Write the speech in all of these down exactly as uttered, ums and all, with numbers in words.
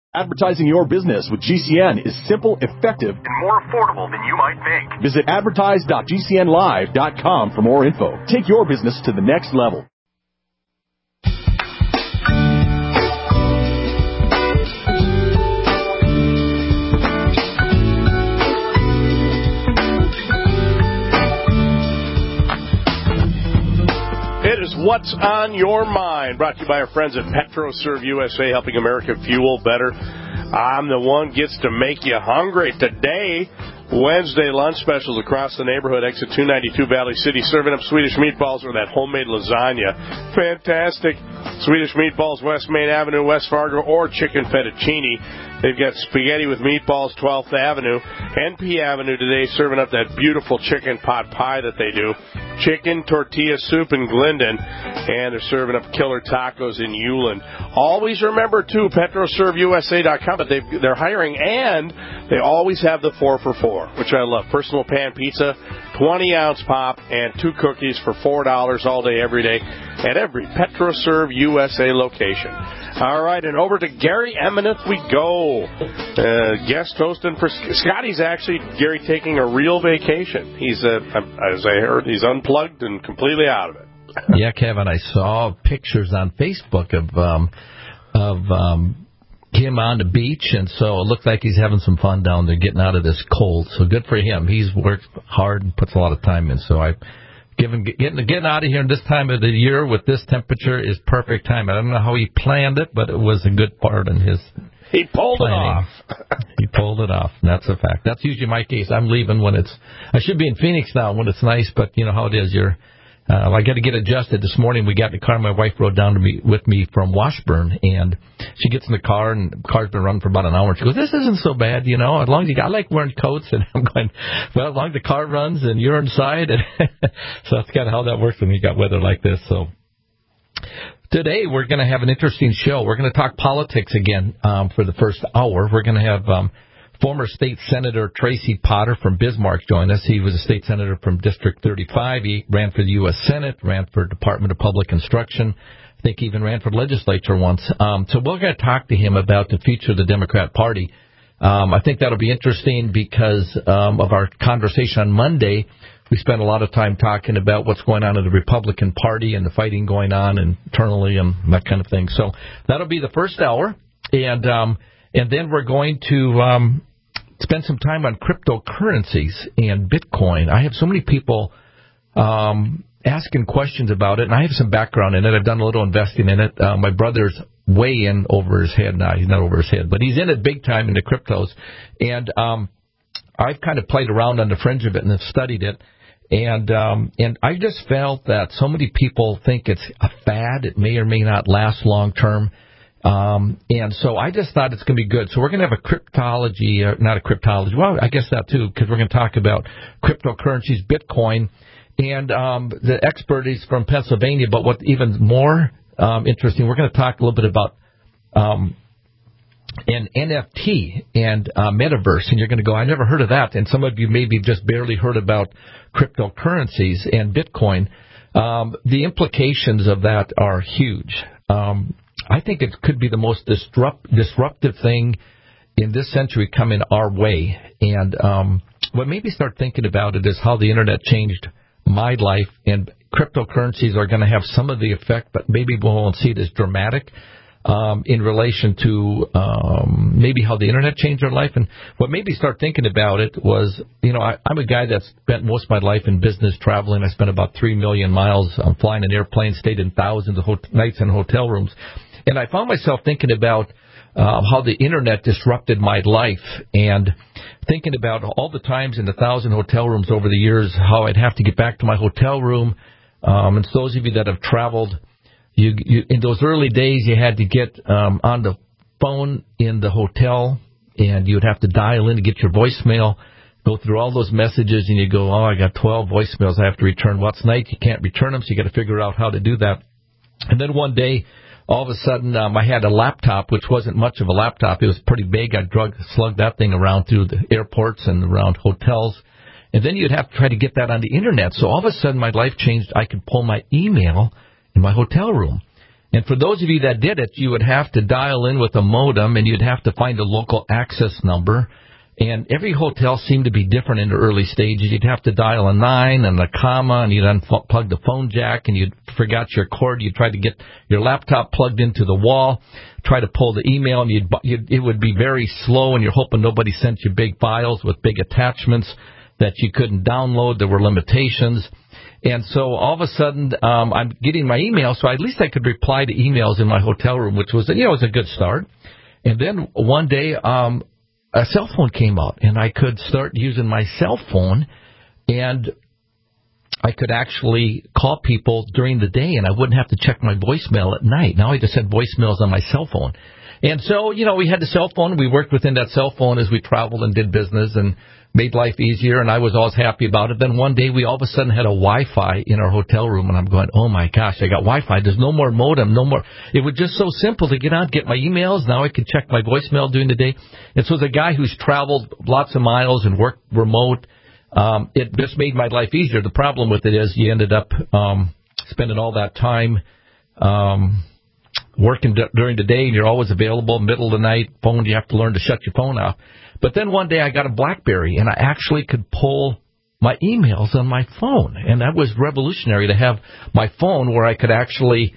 Advertising your business with G C N is simple, effective, and more affordable than you might think. Visit advertise dot g c n live dot com for more info. Take your business to the next level. It is What's on Your Mind, brought to you by our friends at PetroServe U S A, helping America fuel better. I'm the one gets to make you hungry. Today, Wednesday lunch specials across the neighborhood, exit two ninety-two Valley City, serving up Swedish meatballs or that homemade lasagna. Fantastic. Swedish meatballs, West Main Avenue, West Fargo, or chicken fettuccine. They've got spaghetti with meatballs, twelfth Avenue, N P Avenue today, serving up that beautiful chicken pot pie that they do. Chicken tortilla soup in Glendon, and they're serving up killer tacos in Ulen. Always remember, too, petro serve u s a dot com, but they've, they're hiring, and they always have the four for four, which I love. Personal pan pizza, twenty-ounce pop, and two cookies for four dollars all day, every day, at every PetroServe U S A location. All right, and over to Gary Emineth we go. Uh, guest hosting for Scotty's actually, Gary, taking a real vacation. He's, uh, as I heard, he's unplugged and completely out of it. Yeah, Kevin, I saw pictures on Facebook of um, of um, him on the beach, and so it looked like he's having some fun down there, getting out of this cold. So good for him. He's worked hard and puts a lot of time in. So I. Given, getting getting out of here this time of the year with this temperature is perfect time. I don't know how he planned it, but it was a good part in his He pulled planning. it off. He pulled it off, and that's a fact. That's usually my case. I'm leaving when it's... I should be in Phoenix now when it's nice, but you know how it is. You're... Uh, I got to get adjusted. This morning we got in the car. My wife rode down to me with me from Washburn, and she gets in the car, and the car's been running for about an hour. She goes, "This isn't so bad, you know. As long as you got, I like wearing coats." And I'm going, "Well, as long as the car runs and you're inside," and so that's kind of how that works when you got weather like this. So today we're going to have an interesting show. We're going to talk politics again um, for the first hour. We're going to have um, former State Senator Tracy Potter from Bismarck join us. He was a state senator from District thirty-five. He ran for the U S Senate, ran for Department of Public Instruction. I think he even ran for legislature once. Um, so we're going to talk to him about the future of the Democrat Party. Um, I think that'll be interesting because um, of our conversation on Monday. We spent a lot of time talking about what's going on in the Republican Party and the fighting going on internally and that kind of thing. So that'll be the first hour. And um, and then we're going to... Um, spend some time on cryptocurrencies and Bitcoin. I have so many people um, asking questions about it, and I have some background in it. I've done a little investing in it. Uh, my brother's way in over his head now. He's not over his head, but he's in it big time in the cryptos. And um, I've kind of played around on the fringe of it and have studied it. And um, and I just felt that so many people think it's a fad. It may or may not last long term. Um, and so I just thought it's going to be good. So we're going to have a cryptology, uh, not a cryptology, well, I guess that too, because we're going to talk about cryptocurrencies, Bitcoin, and um, the expert is from Pennsylvania. But what's even more um, interesting, we're going to talk a little bit about um, an N F T and uh, metaverse. And you're going to go, I never heard of that. And some of you maybe just barely heard about cryptocurrencies and Bitcoin. Um, the implications of that are huge. Um I think it could be the most disrupt, disruptive thing in this century coming our way. And um, what made me start thinking about it is how the Internet changed my life. And cryptocurrencies are going to have some of the effect, but maybe we won't see it as dramatic um, in relation to um, maybe how the Internet changed our life. And what made me start thinking about it was, you know, I, I'm a guy that's spent most of my life in business traveling. I spent about three million miles um, flying in airplanes, stayed in thousands of ho- nights in hotel rooms. And I found myself thinking about uh, how the Internet disrupted my life and thinking about all the times in the thousand hotel rooms over the years, how I'd have to get back to my hotel room. Um, and so those of you that have traveled, you, you in those early days, you had to get um, on the phone in the hotel, and you would have to dial in to get your voicemail, go through all those messages, and you go, oh, I got twelve voicemails I have to return. What's night? You can't return them, so you got to figure out how to do that. And then one day, all of a sudden, um, I had a laptop, which wasn't much of a laptop. It was pretty big. I drug, slugged that thing around through the airports and around hotels. And then you'd have to try to get that on the Internet. So all of a sudden, my life changed. I could pull my email in my hotel room. And for those of you that did it, you would have to dial in with a modem, and you'd have to find a local access number. And every hotel seemed to be different in the early stages. You'd have to dial a nine and a comma, and you'd unplug the phone jack, and you'd forgot your cord. You'd try to get your laptop plugged into the wall, try to pull the email, and you'd, you'd, it would be very slow, and you're hoping nobody sent you big files with big attachments that you couldn't download. There were limitations. And so all of a sudden, um, I'm getting my email, so at least I could reply to emails in my hotel room, which was, you know, was a good start. And then one day, um, a cell phone came out, and I could start using my cell phone, and I could actually call people during the day, and I wouldn't have to check my voicemail at night. Now I just had voicemails on my cell phone. And so, you know, we had the cell phone. We worked within that cell phone as we traveled and did business and made life easier, and I was always happy about it. Then one day we all of a sudden had a Wi-Fi in our hotel room, and I'm going, oh, my gosh, I got Wi-Fi. There's no more modem, no more. It was just so simple to get on, get my emails. Now I can check my voicemail during the day. And so as a guy who's traveled lots of miles and worked remote, um, it just made my life easier. The problem with it is you ended up um, spending all that time um, working d- during the day, and you're always available, middle of the night, phone, you have to learn to shut your phone off. But then one day I got a BlackBerry, and I actually could pull my emails on my phone. And that was revolutionary to have my phone where I could actually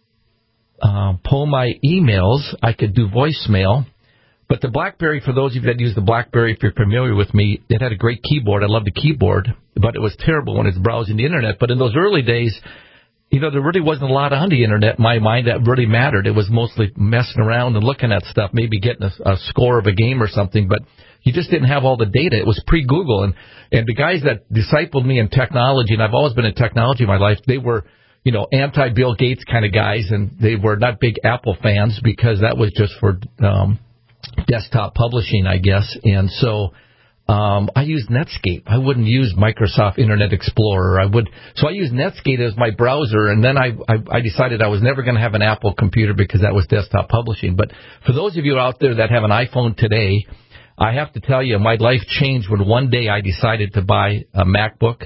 uh, pull my emails. I could do voicemail. But the BlackBerry, for those of you that use the BlackBerry, if you're familiar with me, it had a great keyboard. I love the keyboard, but it was terrible when it's browsing the Internet. But in those early days, you know, there really wasn't a lot on the Internet in my mind that really mattered. It was mostly messing around and looking at stuff, maybe getting a, a score of a game or something, but you just didn't have all the data. It was pre-Google, and, and the guys that discipled me in technology, and I've always been in technology in my life, they were, you know, anti-Bill Gates kind of guys, and they were not big Apple fans because that was just for um, desktop publishing, I guess, and so Um, I used Netscape. I wouldn't use Microsoft Internet Explorer. I would, so I used Netscape as my browser, and then I, I, I decided I was never going to have an Apple computer because that was desktop publishing. But for those of you out there that have an iPhone today, I have to tell you, my life changed when one day I decided to buy a MacBook.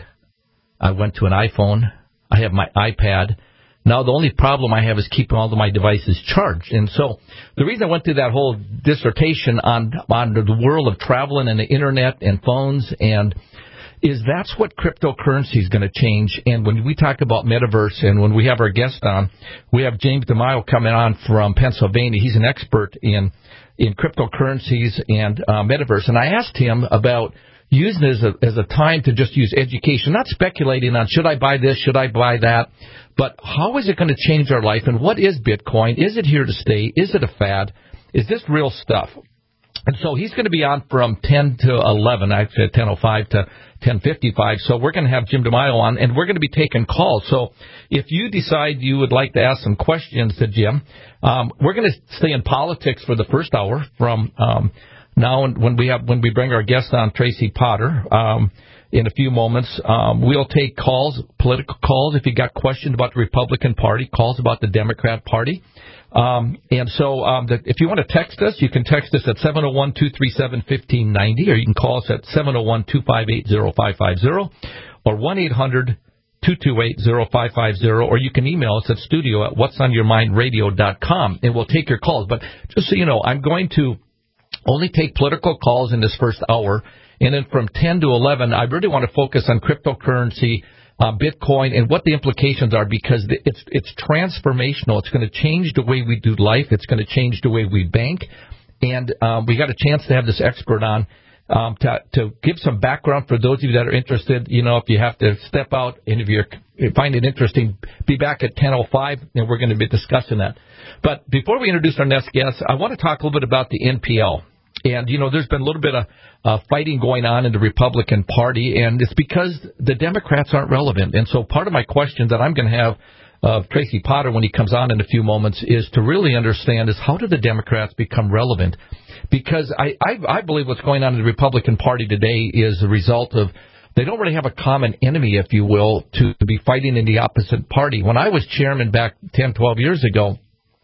I went to an iPhone. I have my iPad. Now, the only problem I have is keeping all of my devices charged. And so the reason I went through that whole dissertation on, on the world of traveling and the Internet and phones and is that's what cryptocurrency is going to change. And when we talk about metaverse and when we have our guest on, we have James DeMaio coming on from Pennsylvania. He's an expert in, in cryptocurrencies and uh, metaverse. And I asked him about using it as a, as a time to just use education, not speculating on should I buy this, should I buy that, but how is it going to change our life, and what is Bitcoin? Is it here to stay? Is it a fad? Is this real stuff? And so he's going to be on from ten to eleven, actually ten oh five to ten fifty-five, so we're going to have Jim DeMaio on, and we're going to be taking calls. So if you decide you would like to ask some questions to Jim, um, we're going to stay in politics for the first hour from um, now when we have when we bring our guest on, Tracy Potter. Um, In a few moments, um, we'll take calls, political calls. If you got questions about the Republican Party, calls about the Democrat Party. Um, and so um, the, if you want to text us, you can text us at seven oh one, two three seven, one five nine oh, or you can call us at seven oh one, two five eight, oh five five oh, or one eight hundred, two two eight, oh five five oh, or you can email us at studio at what's on your mind radio dot com, and we'll take your calls. But just so you know, I'm going to only take political calls in this first hour. And then from ten to eleven, I really want to focus on cryptocurrency, uh, Bitcoin, and what the implications are, because it's it's transformational. It's going to change the way we do life. It's going to change the way we bank. And um, we got a chance to have this expert on um, to, to give some background for those of you that are interested. You know, if you have to step out and if you're, you find it interesting, be back at ten oh five, and we're going to be discussing that. But before we introduce our next guest, I want to talk a little bit about the N P L. And, you know, there's been a little bit of uh, fighting going on in the Republican Party, and it's because the Democrats aren't relevant. And so part of my question that I'm going to have of uh, Tracy Potter when he comes on in a few moments is to really understand is how do the Democrats become relevant? Because I, I, I believe what's going on in the Republican Party today is a result of they don't really have a common enemy, if you will, to, to be fighting in the opposite party. When I was chairman back ten, twelve years ago,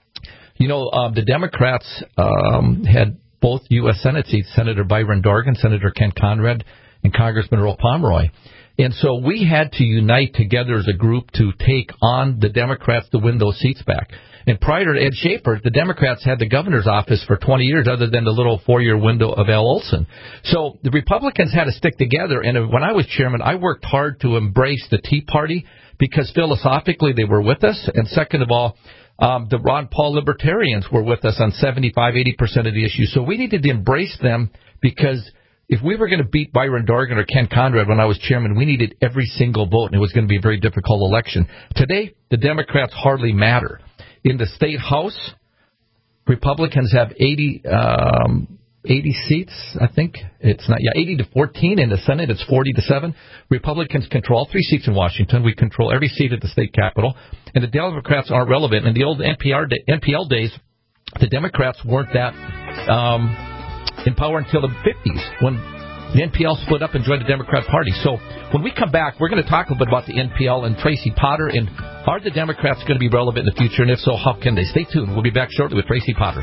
you know, um, the Democrats um, had both U S Senate seats, Senator Byron Dorgan, Senator Ken Conrad, and Congressman Earl Pomeroy. And so we had to unite together as a group to take on the Democrats to win those seats back. And prior to Ed Schaefer, the Democrats had the governor's office for twenty years, other than the little four-year window of Al Olson. So the Republicans had to stick together. And when I was chairman, I worked hard to embrace the Tea Party because philosophically they were with us. And second of all, um, the Ron Paul libertarians were with us on seventy-five, eighty percent of the issues. So we needed to embrace them because if we were going to beat Byron Dorgan or Ken Conrad when I was chairman, we needed every single vote, and it was going to be a very difficult election. Today, the Democrats hardly matter. In the state House, Republicans have eighty, um, eighty seats, I think. It's not, yeah, eighty to fourteen. In the Senate, it's forty to seven. Republicans control all three seats in Washington. We control every seat at the state capitol. And the Democrats aren't relevant. In the old N P R day, N P L days, the Democrats weren't that um, in power until the fifties, when the N P L split up and joined the Democrat Party. So when we come back, we're going to talk a little bit about the N P L and Tracy Potter, and are the Democrats going to be relevant in the future, and if so, how can they? Stay tuned. We'll be back shortly with Tracy Potter.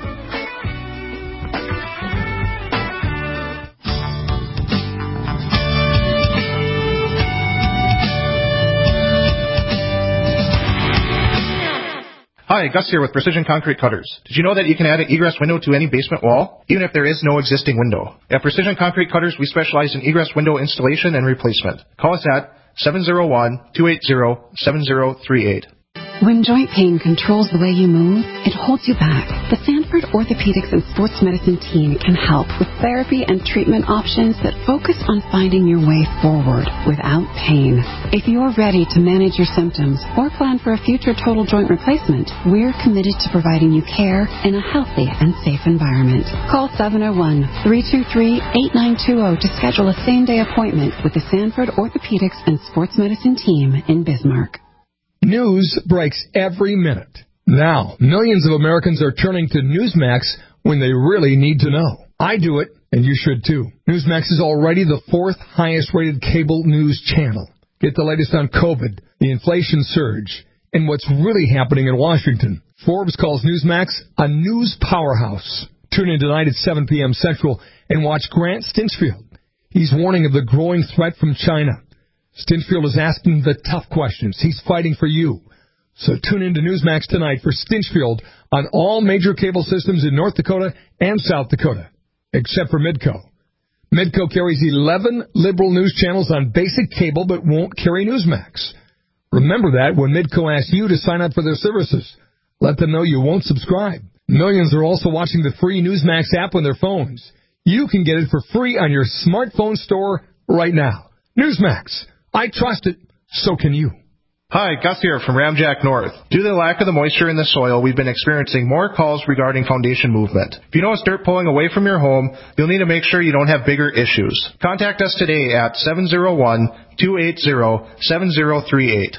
Hi, Gus here with Precision Concrete Cutters. Did you know that you can add an egress window to any basement wall, even if there is no existing window? At Precision Concrete Cutters, we specialize in egress window installation and replacement. Call us at seven oh one, two eight zero, seven zero three eight. When joint pain controls the way you move, it holds you back. The Sanford Orthopedics and Sports Medicine team can help with therapy and treatment options that focus on finding your way forward without pain. If you're ready to manage your symptoms or plan for a future total joint replacement, we're committed to providing you care in a healthy and safe environment. Call seven oh one, three two three, eight nine two zero to schedule a same-day appointment with the Sanford Orthopedics and Sports Medicine team in Bismarck. News breaks every minute. Now, millions of Americans are turning to Newsmax when they really need to know. I do it, and you should too. Newsmax is already the fourth highest-rated cable news channel. Get the latest on COVID, the inflation surge, and what's really happening in Washington. Forbes calls Newsmax a news powerhouse. Tune in tonight at seven p.m. Central and watch Grant Stinchfield. He's warning of the growing threat from China. Stinchfield is asking the tough questions. He's fighting for you. So tune in to Newsmax tonight for Stinchfield on all major cable systems in North Dakota and South Dakota, except for Midco. Midco carries eleven liberal news channels on basic cable but won't carry Newsmax. Remember that when Midco asks you to sign up for their services. Let them know you won't subscribe. Millions are also watching the free Newsmax app on their phones. You can get it for free on your smartphone store right now. Newsmax. I trust it, so can you. Hi, Gus here from Ramjack North. Due to the lack of the moisture in the soil, we've been experiencing more calls regarding foundation movement. If you notice dirt pulling away from your home, you'll need to make sure you don't have bigger issues. Contact us today at seven oh one, two eight zero, seven zero three eight.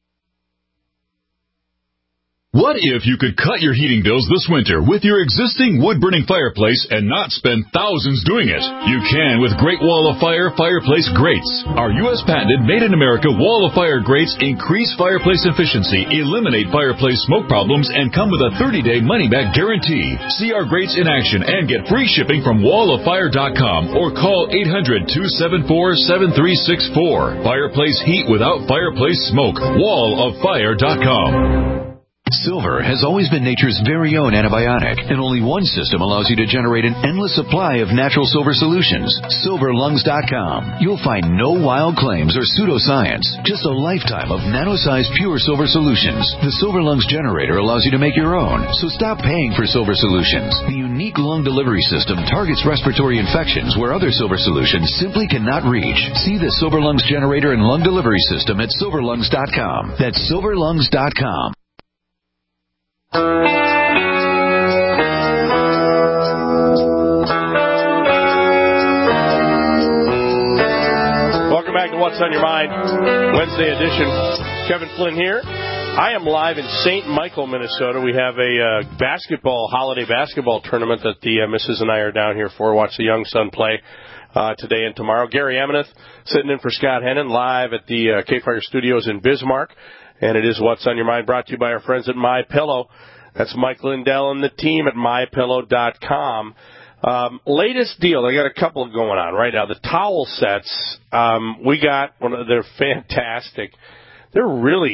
What if you could cut your heating bills this winter with your existing wood-burning fireplace and not spend thousands doing it? You can with Great Wall of Fire Fireplace Grates. Our U S patented made-in-America Wall of Fire grates increase fireplace efficiency, eliminate fireplace smoke problems, and come with a thirty-day money-back guarantee. See our grates in action and get free shipping from wall of fire dot com or call eight hundred, two seven four, seven three six four. Fireplace heat without fireplace smoke. wall of fire dot com. Silver has always been nature's very own antibiotic, and only one system allows you to generate an endless supply of natural silver solutions. silver lungs dot com. You'll find no wild claims or pseudoscience, just a lifetime of nano-sized pure silver solutions. The Silver Lungs generator allows you to make your own, so stop paying for silver solutions. The unique lung delivery system targets respiratory infections where other silver solutions simply cannot reach. See the Silver Lungs generator and lung delivery system at silver lungs dot com. That's silver lungs dot com. Welcome back to What's on Your Mind, Wednesday edition. Kevin Flynn here. I am live in Saint Michael, Minnesota. We have a uh, basketball, holiday basketball tournament that the uh, missus and I are down here for. Watch the young son play uh, today and tomorrow. Gary Ameneth sitting in for Scott Hennon live at the uh, K-Fire Studios in Bismarck. And it is What's on Your Mind, brought to you by our friends at MyPillow. That's Mike Lindell and the team at my pillow dot com. Um, latest deal, I got a couple going on right now. The towel sets, um, we got one of, they're fantastic. They're really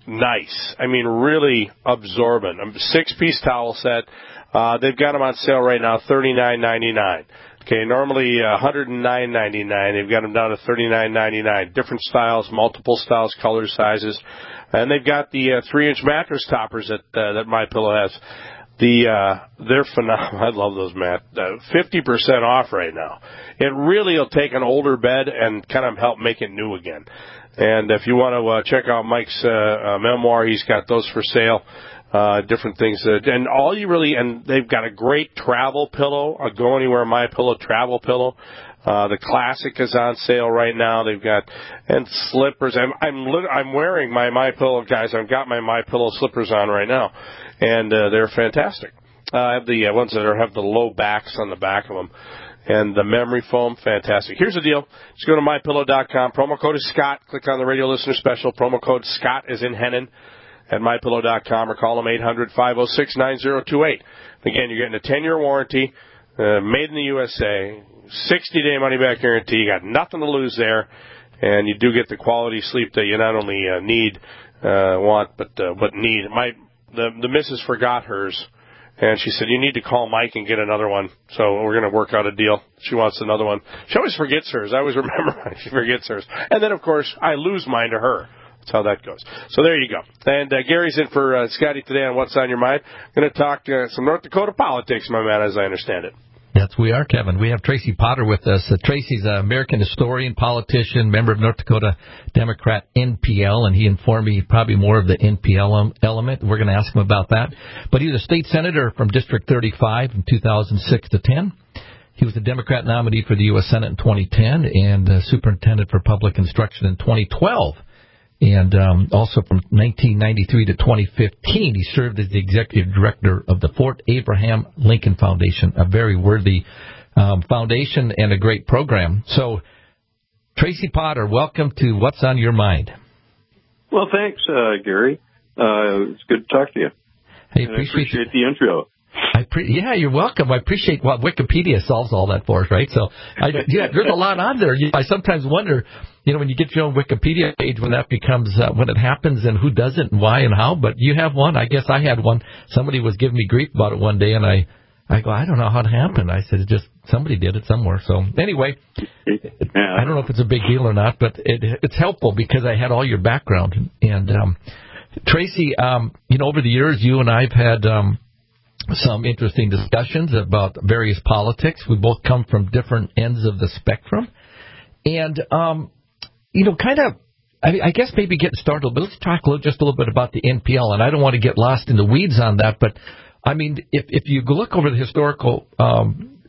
nice. I mean, really absorbent. A six-piece towel set. Uh, they've got them on sale right now, thirty-nine ninety-nine. Okay, normally uh, one hundred nine ninety-nine. They've got them down to thirty-nine ninety-nine. Different styles, multiple styles, colors, sizes, and they've got the uh, three-inch mattress toppers that uh, that MyPillow has. The uh, they're phenomenal. I love those mat. Uh, Fifty percent off right now. It really will take an older bed and kind of help make it new again. And if you want to uh, check out Mike's uh, uh, memoir, he's got those for sale. Uh, different things that, and all you really, and they've got a great travel pillow, a Go Anywhere MyPillow travel pillow. Uh, the classic is on sale right now. They've got, and slippers. I'm, I'm, lit- I'm wearing my MyPillow, guys. I've got my MyPillow slippers on right now, and, uh, they're fantastic. Uh, I have the uh, ones that are, have the low backs on the back of them. And the memory foam, fantastic. Here's the deal. Just go to my pillow dot com. Promo code is Scott. Click on the radio listener special. Promo code Scott is in Hennon at my pillow dot com, or call them eight hundred, five oh six, nine oh two eight. Again, you're getting a ten-year warranty, uh, made in the U S A, sixty-day money-back guarantee. You got nothing to lose there, and you do get the quality sleep that you not only uh, need, uh, want, but uh, but need. My the the missus forgot hers, and she said, you need to call Mike and get another one. So we're going to work out a deal. She wants another one. She always forgets hers. I always remember mine. She forgets hers. And then, of course, I lose mine to her. That's how that goes. So there you go. And uh, Gary's in for uh, Scotty today on What's on Your Mind. Going to talk uh, some North Dakota politics, my man, as I understand it. Yes, we are, Kevin. We have Tracy Potter with us. Uh, Tracy's an American historian, politician, member of North Dakota Democrat N P L, and he informed me probably more of the N P L element. We're going to ask him about that. But he was a state senator from District thirty-five from two thousand six to ten. He was the Democrat nominee for the U S Senate in twenty ten and uh, superintendent for public instruction in twenty twelve. And um, also from nineteen ninety-three to twenty fifteen, he served as the executive director of the Fort Abraham Lincoln Foundation, a very worthy um, foundation and a great program. So, Tracy Potter, welcome to What's on Your Mind. Well, thanks, uh, Gary. Uh, it's good to talk to you. Hey, and appreciate, I appreciate the intro. I pre- yeah, you're welcome. I appreciate what well, Wikipedia solves all that for us, right? So, I, yeah, there's a lot on there. I sometimes wonder, you know, when you get your own Wikipedia page, when that becomes, uh, when it happens and who does it and why and how. But you have one. I guess I had one. Somebody was giving me grief about it one day, and I, I go, I don't know how it happened. I said, it just, somebody did it somewhere. So, anyway, yeah. I don't know if it's a big deal or not, but it, it's helpful because I had all your background. And, um, Tracy, um, you know, over the years, you and I have had, um, some interesting discussions about various politics. We both come from different ends of the spectrum. And, um, you know, kind of, I, I guess maybe getting started, but let's talk a little, just a little bit about the N P L. And I don't want to get lost in the weeds on that, but, I mean, if, if you look over the historical um,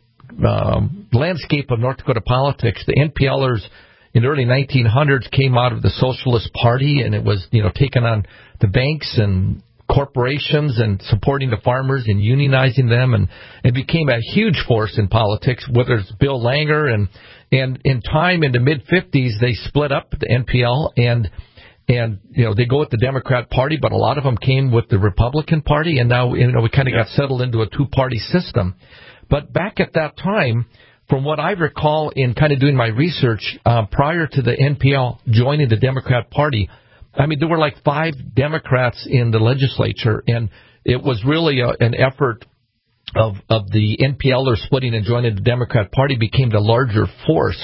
um, landscape of North Dakota politics, the N P Lers in the early nineteen hundreds came out of the Socialist Party, and it was, you know, taking on the banks and corporations and supporting the farmers and unionizing them, and it became a huge force in politics, whether it's Bill Langer, and and in time in the mid-fifties they split up the N P L, and and you know they go with the Democrat Party, but a lot of them came with the Republican Party, and now you know we kind of got settled into a two-party system. But back at that time, from what I recall in kind of doing my research, uh, prior to the N P L joining the Democrat Party, I mean, there were like five Democrats in the legislature, and it was really a, an effort of of the N P Lers splitting and joining the Democrat Party became the larger force.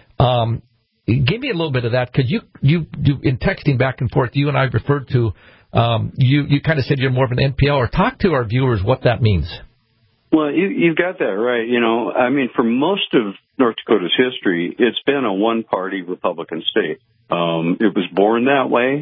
Um, give me a little bit of that, because you, you, you, in texting back and forth, you and I referred to, um, you, you kind of said you're more of an N P L, or talk to our viewers what that means. Well, you, you've got that right. You know, I mean, for most of North Dakota's history, it's been a one-party Republican state. Um, it was born that way.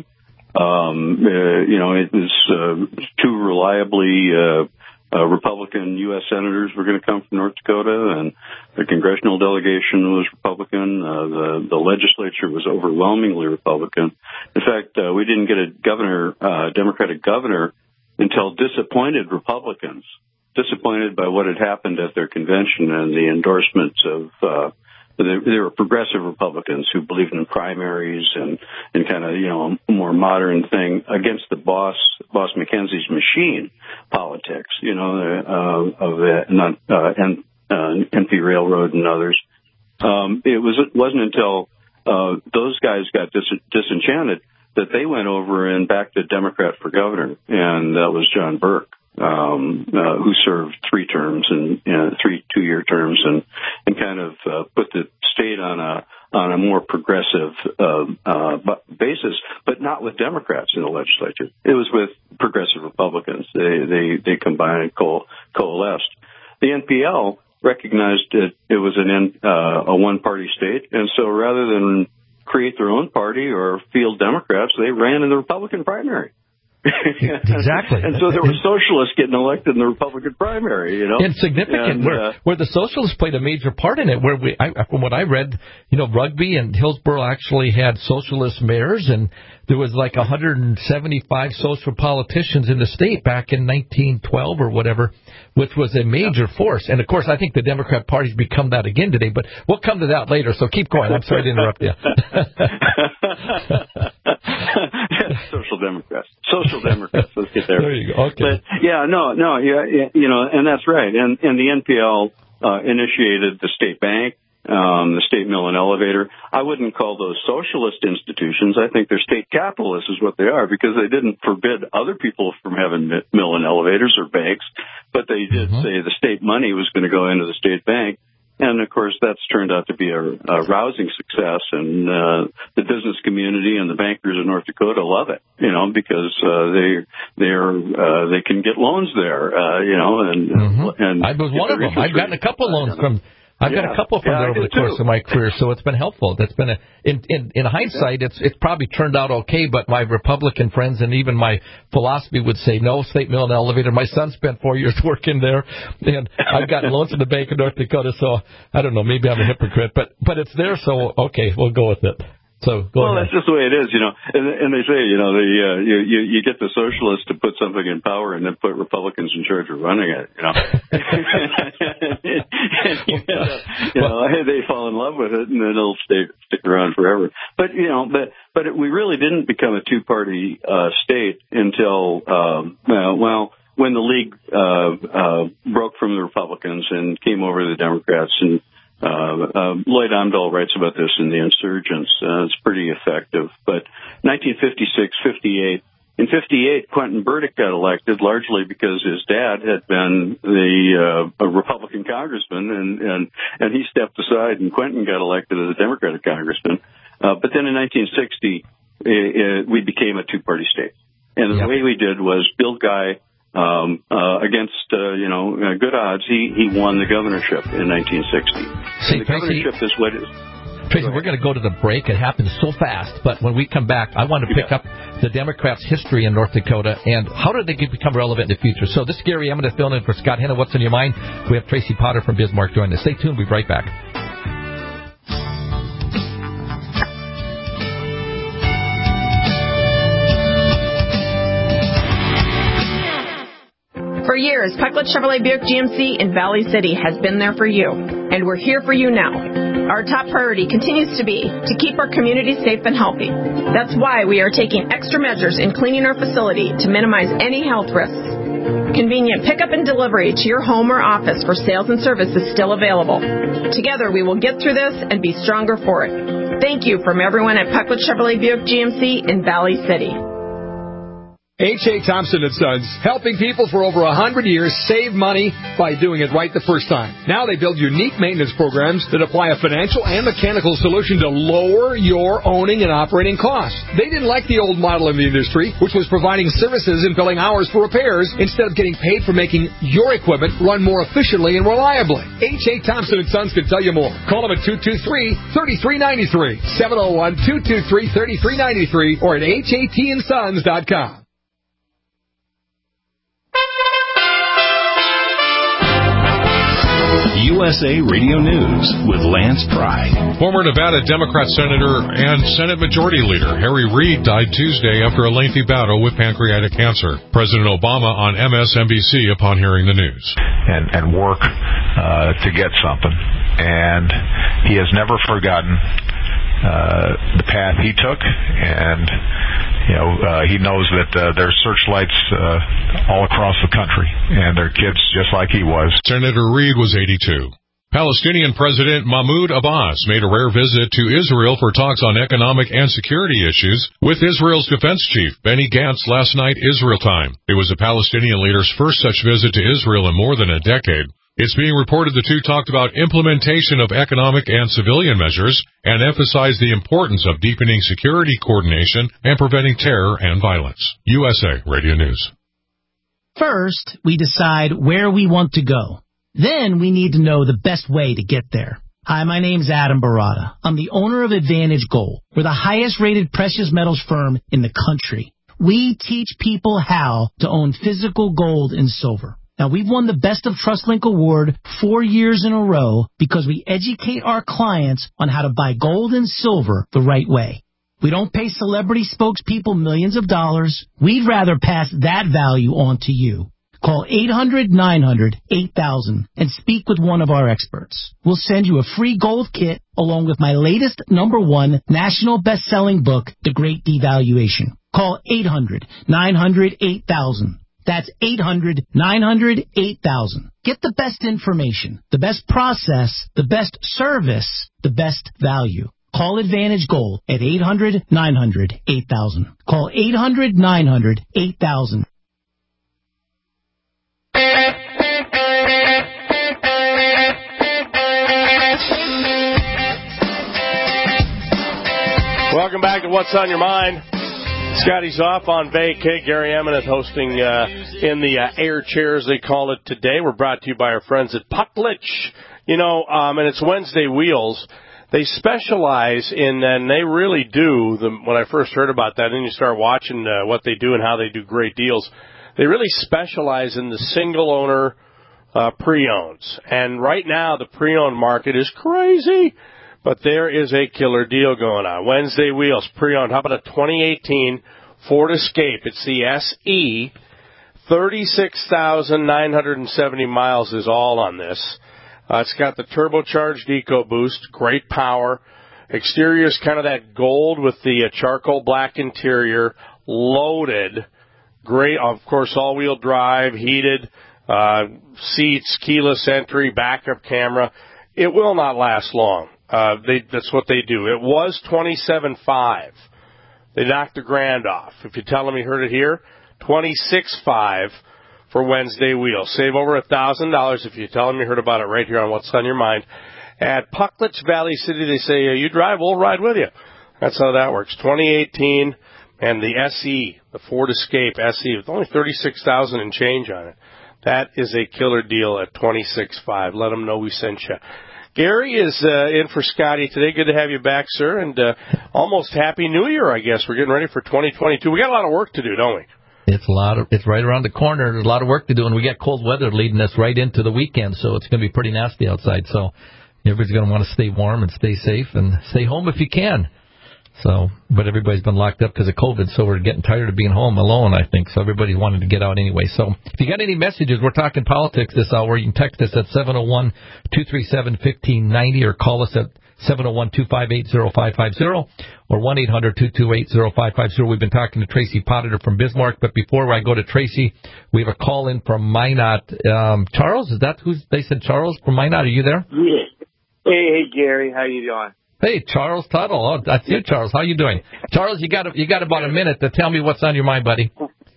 Um, uh, you know, it was uh, two reliably uh, uh, Republican U S senators were going to come from North Dakota, and the congressional delegation was Republican. Uh, the, the legislature was overwhelmingly Republican. In fact, uh, we didn't get a governor, uh, Democratic governor, until disappointed Republicans, disappointed by what had happened at their convention and the endorsements of uh, They were progressive Republicans who believed in primaries and, and kind of, you know, a more modern thing against the boss, Boss McKenzie's machine politics, you know, uh, of the not, uh, N, uh, N P Railroad and others. Um, it was, it wasn't until uh, those guys got dis- disenchanted that they went over and backed a Democrat for governor, and that was John Burke, um, uh, who served three terms and uh, three two-year terms, and and kind of uh, put the state on a on a more progressive uh, uh, basis, but not with Democrats in the legislature. It was with progressive Republicans. They they they combined and co- coalesced. The N P L recognized that it was an uh, a one-party state, and so rather than create their own party or field Democrats, they ran in the Republican primary. Exactly. And so there were socialists getting elected in the Republican primary, you know. Insignificant, and, where, uh, where the socialists played a major part in it, where we, I, from what I read, you know, Rugby and Hillsborough actually had socialist mayors, and there was like one hundred seventy-five social politicians in the state back in nineteen twelve or whatever, which was a major yeah. force. And, of course, I think the Democrat Party's become that again today, but we'll come to that later, so keep going. I'm sorry to interrupt you. Social Democrats. Social Democrats. Let's get there. There you go. Okay. But, yeah, no, no, yeah, you know, and that's right. And, and the N P L uh, initiated the state bank, um, the state mill and elevator. I wouldn't call those socialist institutions. I think they're state capitalists is what they are, because they didn't forbid other people from having mill and elevators or banks, but they did mm-hmm. say the state money was going to go into the state bank. And, of course, that's turned out to be a, a rousing success, and uh, the business community and the bankers in North Dakota love it, you know, because uh, they they're uh, they can get loans there, uh, you know, and mm-hmm. and I was one of them. I've gotten a couple loans from. I've yeah. got a couple from yeah, there over the course too. of my career, so it's been helpful. That's been a, in, in in hindsight, it's it's probably turned out okay. But my Republican friends and even my philosophy would say no. State mill and elevator. My son spent four years working there, and I've gotten loans from the Bank of North Dakota. So I don't know. Maybe I'm a hypocrite, but but it's there. So okay, we'll go with it. So go well, ahead. That's just the way it is, you know. And, and they say, you know, the uh, you, you you get the socialists to put something in power and then put Republicans in charge of running it, you know. and you, know, you know, they fall in love with it, and then it'll stay stick around forever. But you know, but but it, we really didn't become a two-party uh, state until um, uh, well. when the League uh, uh, broke from the Republicans and came over to the Democrats. And uh, uh, Lloyd Amdahl writes about this in The Insurgents. Uh, it's pretty effective. But nineteen fifty-six fifty-eight, in fifty-eight, Quentin Burdick got elected largely because his dad had been the uh, a Republican congressman, and, and, and he stepped aside, and Quentin got elected as a Democratic congressman. Uh, but then in nineteen sixty, it, it, we became a two-party state. And the yep. way we did was Bill Guy, Um, uh, against, uh, you know, uh, good odds, he, he won the governorship in nineteen sixty. See, the Tracy, governorship is what it is. Tracy, we're going to go to the break. It happens so fast. But when we come back, I want to pick yeah. up the Democrats' history in North Dakota and how did they become relevant in the future. So this is Gary Emmett filling in for Scott Henna. What's on your mind? We have Tracy Potter from Bismarck joining us. Stay tuned. We'll be right back. For years, Pecklet Chevrolet Buick G M C in Valley City has been there for you, and we're here for you now. Our top priority continues to be to keep our community safe and healthy. That's why we are taking extra measures in cleaning our facility to minimize any health risks. Convenient pickup and delivery to your home or office for sales and service is still available. Together, we will get through this and be stronger for it. Thank you from everyone at Pecklet Chevrolet Buick G M C in Valley City. H A. Thompson and Sons, helping people for over one hundred years save money by doing it right the first time. Now they build unique maintenance programs that apply a financial and mechanical solution to lower your owning and operating costs. They didn't like the old model in the industry, which was providing services and billing hours for repairs instead of getting paid for making your equipment run more efficiently and reliably. H A. Thompson and Sons can tell you more. Call them at two two three, three three nine three, seven oh one, two two three, three three nine three, or at H A T and sons dot com. U S A Radio News with Lance Pride. Former Nevada Democrat Senator and Senate Majority Leader Harry Reid died Tuesday after a lengthy battle with pancreatic cancer. President Obama on M S N B C upon hearing the news. And, and work uh, to get something. And he has never forgotten uh, the path he took, and you know uh, he knows that uh, there's searchlights uh, all across the country, and there are kids just like he was. Senator Reid was eighty-two. Palestinian President Mahmoud Abbas made a rare visit to Israel for talks on economic and security issues with Israel's defense chief, Benny Gantz, last night Israel time. It was the Palestinian leader's first such visit to Israel in more than a decade. It's being reported the two talked about implementation of economic and civilian measures and emphasized the importance of deepening security coordination and preventing terror and violence. U S A Radio News. First, we decide where we want to go. Then we need to know the best way to get there. Hi, my name's Adam Barada. I'm the owner of Advantage Gold. We're the highest-rated precious metals firm in the country. We teach people how to own physical gold and silver. Now, we've won the Best of TrustLink Award four years in a row because we educate our clients on how to buy gold and silver the right way. We don't pay celebrity spokespeople millions of dollars. We'd rather pass that value on to you. Call eight hundred nine hundred eight thousand and speak with one of our experts. We'll send you a free gold kit along with my latest number one national best-selling book, The Great Devaluation. Call eight hundred nine hundred eight thousand. That's eight hundred nine hundred eight thousand. Get the best information, the best process, the best service, the best value. Call Advantage Gold at eight hundred nine hundred eight thousand. Call eight hundred nine hundred eight thousand. Welcome back to What's on Your Mind. Scotty's off on vacay. Gary Emmett hosting uh, in the uh, air chairs, they call it today. We're brought to you by our friends at Pucklich. You know, um, and it's Wednesday Wheels. They specialize in, and they really do, the, when I first heard about that, and you start watching uh, what they do and how they do great deals, they really specialize in the single-owner uh, pre-owns. And right now, the pre-owned market is crazy. But there is a killer deal going on. Wednesday Wheels, pre-owned. How about a twenty eighteen Ford Escape? It's the S E. thirty-six thousand nine hundred seventy miles is all on this. Uh, it's got the turbocharged EcoBoost, great power. Exterior is kind of that gold with the uh, charcoal black interior, loaded. Great, of course, all-wheel drive, heated uh, seats, keyless entry, backup camera. It will not last long. Uh, they, that's what they do. It was twenty-seven five. They knocked the grand off. If you tell them you heard it here, twenty-six five for Wednesday Wheels. Save over a thousand dollars if you tell them you heard about it right here on What's on Your Mind. At Pucklich Valley City, they say, you drive, we'll ride with you. That's how that works. twenty eighteen and the S E, the Ford Escape S E, with only thirty-six thousand and change on it. That is a killer deal at twenty-six five. Let them know we sent you. Gary is uh, in for Scotty today. Good to have you back, sir, and uh, almost Happy New Year, I guess. We're getting ready for twenty twenty-two. We got a lot of work to do, don't we? It's a lot of, it's right around the corner. There's a lot of work to do, and we got cold weather leading us right into the weekend, so it's going to be pretty nasty outside. So everybody's going to want to stay warm and stay safe and stay home if you can. So, but everybody's been locked up because of COVID, so we're getting tired of being home alone, I think. So everybody wanted to get out anyway. So if you got any messages, we're talking politics this hour. You can text us at seven oh one, two three seven, one five nine oh or call us at seven oh one, two five eight, oh five five oh or one eight hundred, two two eight, oh five five oh. We've been talking to Tracy Potteter from Bismarck, but before I go to Tracy, we have a call in from Minot. Um, Charles, is that who they said? Charles from Minot, are you there? Yeah. Hey, hey, Gary, how you doing? Hey, Charles Tuttle. Oh, that's you, Charles. How you doing? Charles, you got you got about a minute to tell me what's on your mind, buddy.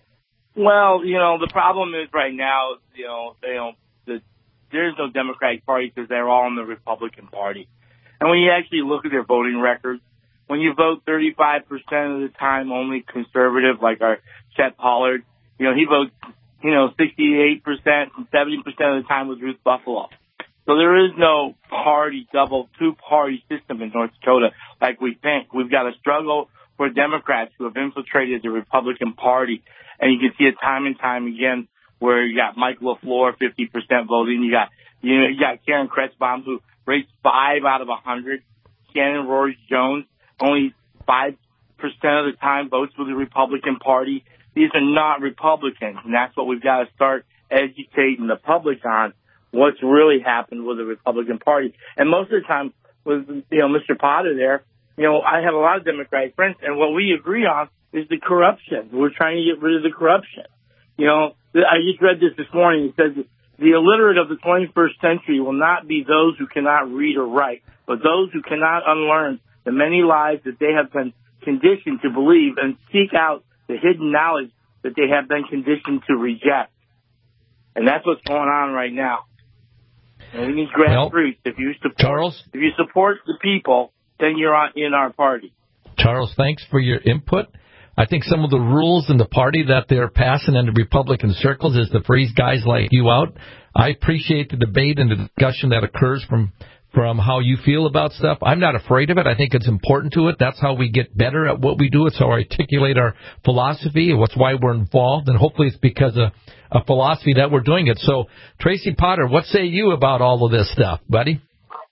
Well, you know, the problem is right now, you know, they don't, the, there's no Democratic Party because they're all in the Republican Party. And when you actually look at their voting records, when you vote thirty-five percent of the time only conservative, like our Chet Pollard, you know, he votes, you know, sixty-eight percent and seventy percent of the time with Ruth Buffalo. So there is no party, double, two-party system in North Dakota like we think. We've got to struggle for Democrats who have infiltrated the Republican Party. And you can see it time and time again where you got Mike LaFleur, fifty percent voting. You got, you know, you got Karen Kretzbaum, who rates five out of a hundred. Shannon Rory Jones, only five percent of the time votes with the Republican Party. These are not Republicans, and that's what we've got to start educating the public on. What's really happened with the Republican Party. And most of the time with, you know, Mister Potter there, you know, I have a lot of Democratic friends, and what we agree on is the corruption. We're trying to get rid of the corruption. You know, I just read this this morning. It says, the illiterate of the twenty-first century will not be those who cannot read or write, but those who cannot unlearn the many lies that they have been conditioned to believe and seek out the hidden knowledge that they have been conditioned to reject. And that's what's going on right now. And we need grassroots. Well, if you support, Charles, if you support the people, then you're on, in our party. Charles, thanks for your input. I think some of the rules in the party that they're passing in the Republican circles is to freeze guys like you out. I appreciate the debate and the discussion that occurs from from how you feel about stuff. I'm not afraid of it. I think it's important to it. That's how we get better at what we do. It's how we articulate our philosophy. What's why we're involved, and hopefully it's because of a philosophy that we're doing it. So, Tracy Potter, what say you about all of this stuff, buddy?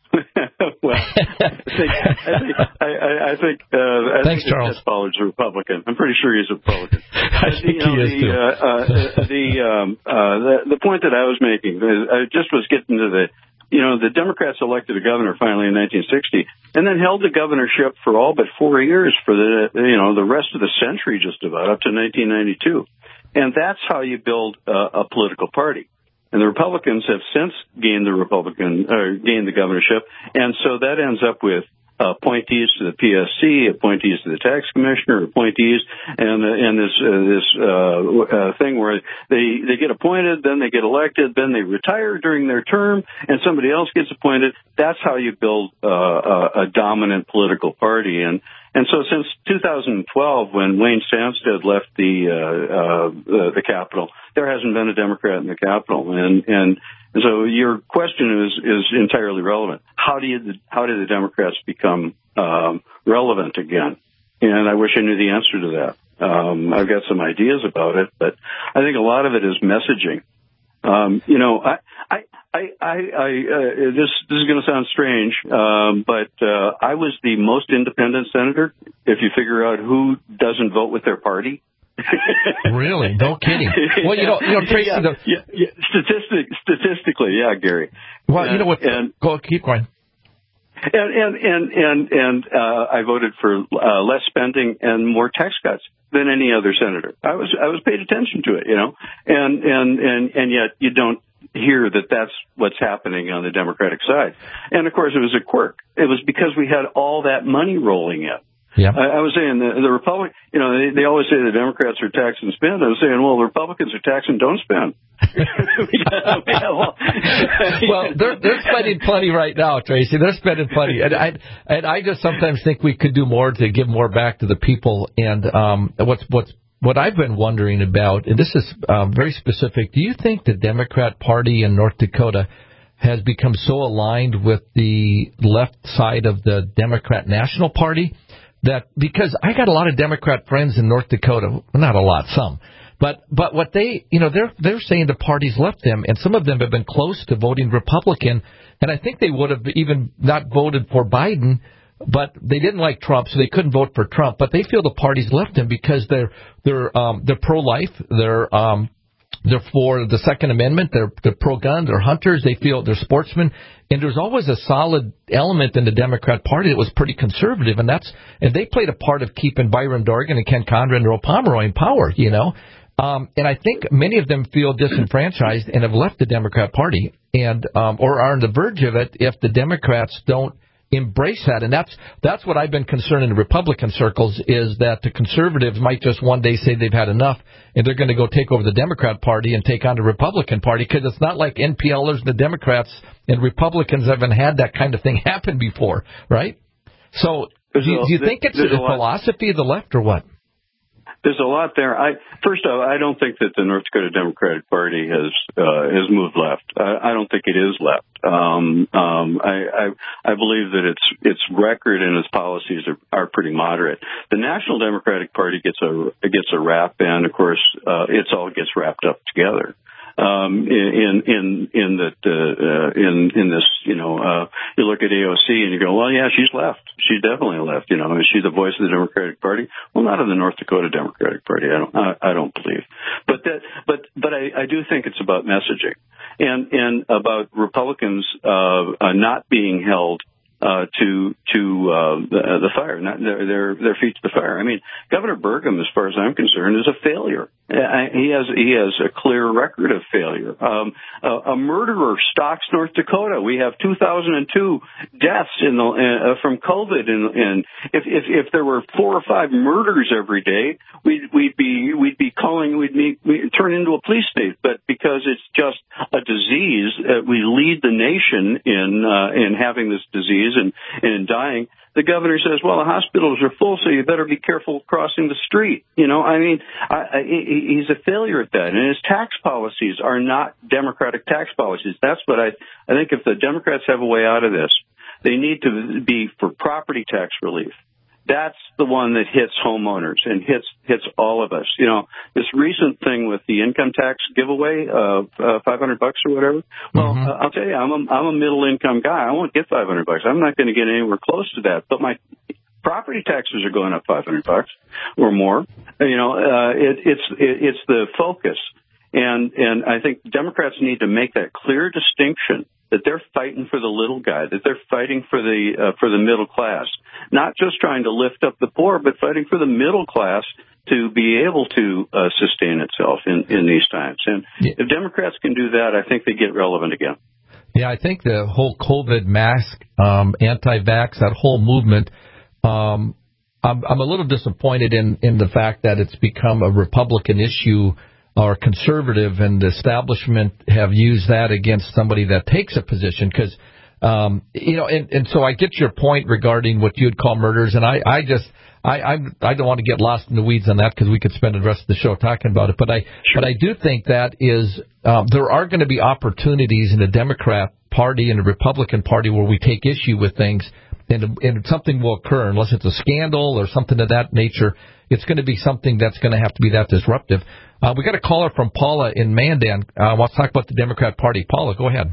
Well, I think I think I, I think, uh, I Thanks, think Charles. Ted Pollard's a Republican. I'm pretty sure he's a Republican. I think you know, he is the, too. Uh, uh, the, um, uh, the the point that I was making, I just was getting to the, you know, the Democrats elected a governor finally in nineteen sixty, and then held the governorship for all but four years for the, you know, the rest of the century, just about up to nineteen ninety-two, and that's how you build uh, a political party. And the Republicans have since gained the Republican, uh, gained the governorship, and so that ends up with appointees to the P S C, appointees to the tax commissioner, appointees, and uh, and this uh, this uh, uh, thing where they they get appointed, then they get elected, then they retire during their term, and somebody else gets appointed. That's how you build uh, a, a dominant political party. And and so since two thousand twelve, when Wayne Sandsted left the uh, uh, the Capitol, there hasn't been a Democrat in the Capitol, and and. So your question is, is entirely relevant. How do you, how do the Democrats become um, relevant again? And I wish I knew the answer to that. Um, I've got some ideas about it, but I think a lot of it is messaging. Um, you know, I, I, I, I, I uh, this, this is going to sound strange, um, but uh, I was the most independent senator. If you figure out who doesn't vote with their party. Really? No kidding. Well, you know, you know, Tracy, yeah, the, yeah, yeah. Statistic, statistically, yeah, Gary. Well, and, you know what? And, go keep going. And and and and, and uh, I voted for uh, less spending and more tax cuts than any other senator. I was I was paid attention to it, you know, and and and and yet you don't hear that that's what's happening on the Democratic side. And of course, it was a quirk. It was because we had all that money rolling in. Yeah. I, I was saying the, the Republic, you know, they, they always say the Democrats are tax and spend. I was saying, well, the Republicans are tax and don't spend. Well, they're, they're spending plenty right now, Tracy. They're spending plenty. And I, and I just sometimes think we could do more to give more back to the people. And um, what's, what's, what I've been wondering about, and this is um, very specific, do you think the Democrat Party in North Dakota has become so aligned with the left side of the Democrat National Party that, because I got a lot of Democrat friends in North Dakota, well, not a lot, some, but but what they, you know, they're they're saying the party's left them, and some of them have been close to voting Republican, and I think they would have even not voted for Biden, but they didn't like Trump, so they couldn't vote for Trump, but they feel the party's left them because they're they're um, they're pro-life, they're um, they're for the Second Amendment, they're, they're pro-gun, they're hunters, they feel they're sportsmen, and there's always a solid element in the Democrat Party that was pretty conservative, and that's and they played a part of keeping Byron Dorgan and Ken Conrad and Earl Pomeroy in power, you know. Um, and I think many of them feel disenfranchised and have left the Democrat Party, and um, or are on the verge of it if the Democrats don't embrace that. And that's that's what I've been concerned in the Republican circles, is that the conservatives might just one day say they've had enough and they're going to go take over the Democrat Party and take on the Republican Party, because it's not like N P Lers and the Democrats and Republicans haven't had that kind of thing happen before, right? So do, do you think it's a philosophy of the left or what? There's a lot there. I first of all, I don't think that the North Dakota Democratic Party has uh, has moved left. I, I don't think it is left. Um, um, I, I I believe that its its record and its policies are, are pretty moderate. The National Democratic Party gets a gets a rap, and of course, uh, it's all gets wrapped up together. Um, in, in, in that, uh, in, in this, you know, uh, you look at A O C and you go, well, yeah, she's left. She's definitely left. You know, is she the voice of the Democratic Party? Well, not in the North Dakota Democratic Party. I don't, I, I don't believe. But that, but, but I, I do think it's about messaging and, and about Republicans, uh, uh not being held Uh, to to uh, the, the fire, not their, their their feet to the fire. I mean, Governor Burgum, as far as I'm concerned, is a failure. Uh, he has he has a clear record of failure. Um, a, a murderer stalks North Dakota. We have two thousand two deaths in the uh, from COVID, and, and if, if if there were four or five murders every day, we'd we'd be we'd be calling we'd be we'd turn into a police state. But because it's just a disease, uh, we lead the nation in uh, in having this disease and and in dying. The governor says, well, the hospitals are full, so you better be careful crossing the street. You know, I mean, I, I, he's a failure at that. And his tax policies are not Democratic tax policies. That's what I, I think if the Democrats have a way out of this, they need to be for property tax relief. That's the one that hits homeowners and hits hits all of us. You know, this recent thing with the income tax giveaway of uh, five hundred bucks or whatever. Well, mm-hmm. uh, I'll tell you, I'm a, I'm a middle income guy. I won't get five hundred bucks. I'm not going to get anywhere close to that. But my property taxes are going up five hundred bucks or more. You know, uh, it, it's it, it's the focus, and and I think Democrats need to make that clear distinction, that they're fighting for the little guy, that they're fighting for the uh, for the middle class, not just trying to lift up the poor, but fighting for the middle class to be able to uh, sustain itself in, in these times. And yeah. if Democrats can do that, I think they get relevant again. Yeah, I think the whole COVID mask, um, anti-vax, that whole movement, um, I'm, I'm a little disappointed in, in the fact that it's become a Republican issue or conservative, and the establishment have used that against somebody that takes a position. Because, um, you know, and, and so I get your point regarding what you'd call murders, and I, I just, I, I, I don't want to get lost in the weeds on that because we could spend the rest of the show talking about it. But I, sure. but I do think that is, um, there are going to be opportunities in the Democrat Party and the Republican Party where we take issue with things, and, and something will occur, unless it's a scandal or something of that nature. It's going to be something that's going to have to be that disruptive. Uh, we got a caller from Paula in Mandan. Uh, let's talk about the Democrat Party. Paula, go ahead.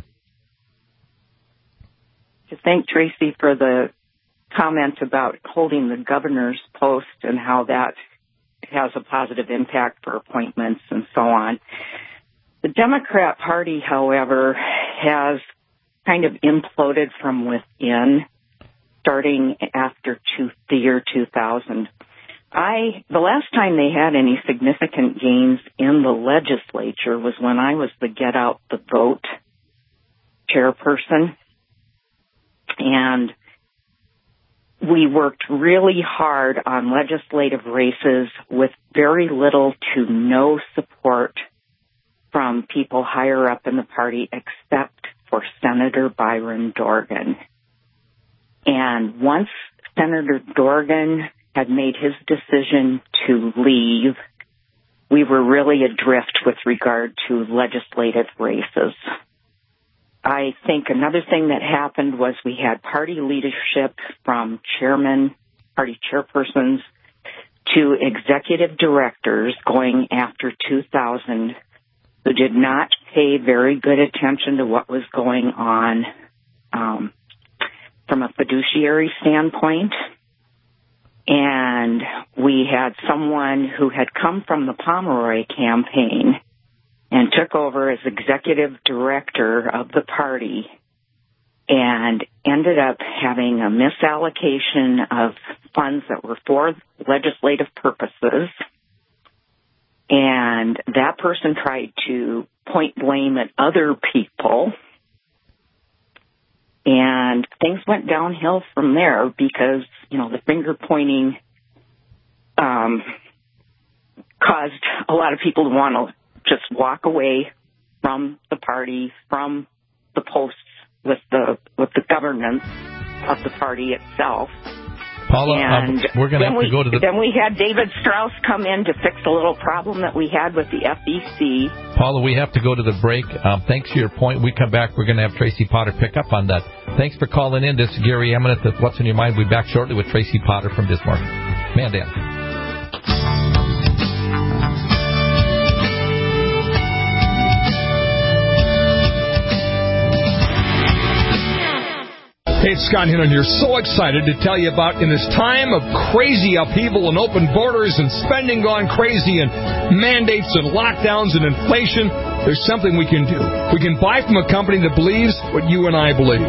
To thank Tracy for the comment about holding the governor's post and how that has a positive impact for appointments and so on. The Democrat Party, however, has kind of imploded from within, starting after two, the year two thousand. I, the last time they had any significant gains in the legislature was when I was the Get Out the Vote chairperson. And we worked really hard on legislative races with very little to no support from people higher up in the party except for Senator Byron Dorgan. And once Senator Dorgan had made his decision to leave, we were really adrift with regard to legislative races. I think another thing that happened was we had party leadership from chairmen, party chairpersons, to executive directors going after two thousand who did not pay very good attention to what was going on um, from a fiduciary standpoint. And we had someone who had come from the Pomeroy campaign and took over as executive director of the party and ended up having a misallocation of funds that were for legislative purposes. And that person tried to point blame at other people. And things went downhill from there because, you know, the finger pointing um, caused a lot of people to want to just walk away from the party, from the posts with the with the governance of the party itself. Paula, um, we're going to have we, to go to the... Then we had David Strauss come in to fix a little problem that we had with the F E C. Paula, we have to go to the break. Um, thanks for your point. We come back, we're going to have Tracy Potter pick up on that. Thanks for calling in. This is Gary Eminent at What's in Your Mind. We'll be back shortly with Tracy Potter from Bismarck. Mandan. Hey, it's Scott Hinton here. So excited to tell you about, in this time of crazy upheaval and open borders and spending gone crazy and mandates and lockdowns and inflation, there's something we can do. We can buy from a company that believes what you and I believe.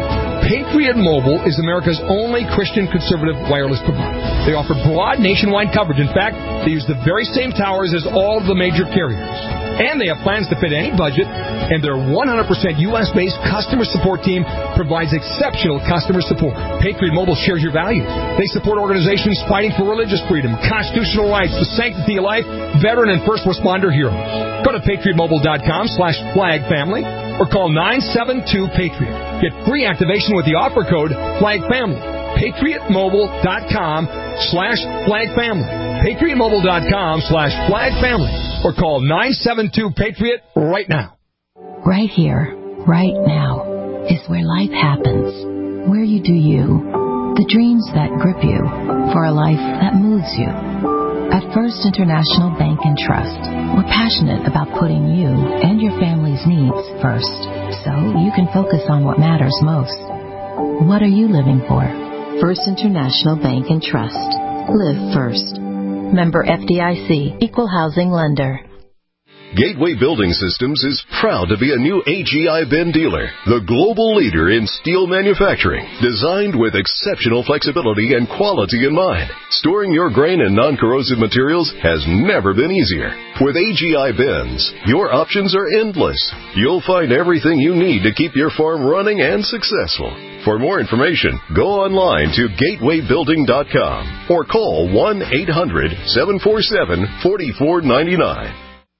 Patriot Mobile is America's only Christian conservative wireless provider. They offer broad nationwide coverage. In fact, they use the very same towers as all of the major carriers. And they have plans to fit any budget, and their one hundred percent U S-based customer support team provides exceptional customer support. Patriot Mobile shares your values. They support organizations fighting for religious freedom, constitutional rights, the sanctity of life, veteran and first responder heroes. Go to patriot mobile dot com slash flag family or call nine seven two Patriot. Get free activation with the offer code FLAGFAMILY. patriot mobile dot com slash flag family. patriot mobile dot com slash flag family. Or call nine seven two Patriot right now. Right here, right now, is where life happens. Where you do you. The dreams that grip you for a life that moves you. At First International Bank and Trust, we're passionate about putting you and your family's needs first, so you can focus on what matters most. What are you living for? First International Bank and Trust. Live first. Member F D I C, Equal Housing Lender. Gateway Building Systems is proud to be a new A G I bin dealer, the global leader in steel manufacturing, designed with exceptional flexibility and quality in mind. Storing your grain and non-corrosive materials has never been easier. With A G I bins, your options are endless. You'll find everything you need to keep your farm running and successful. For more information, go online to gateway building dot com or call one eight hundred seven four seven four four nine nine.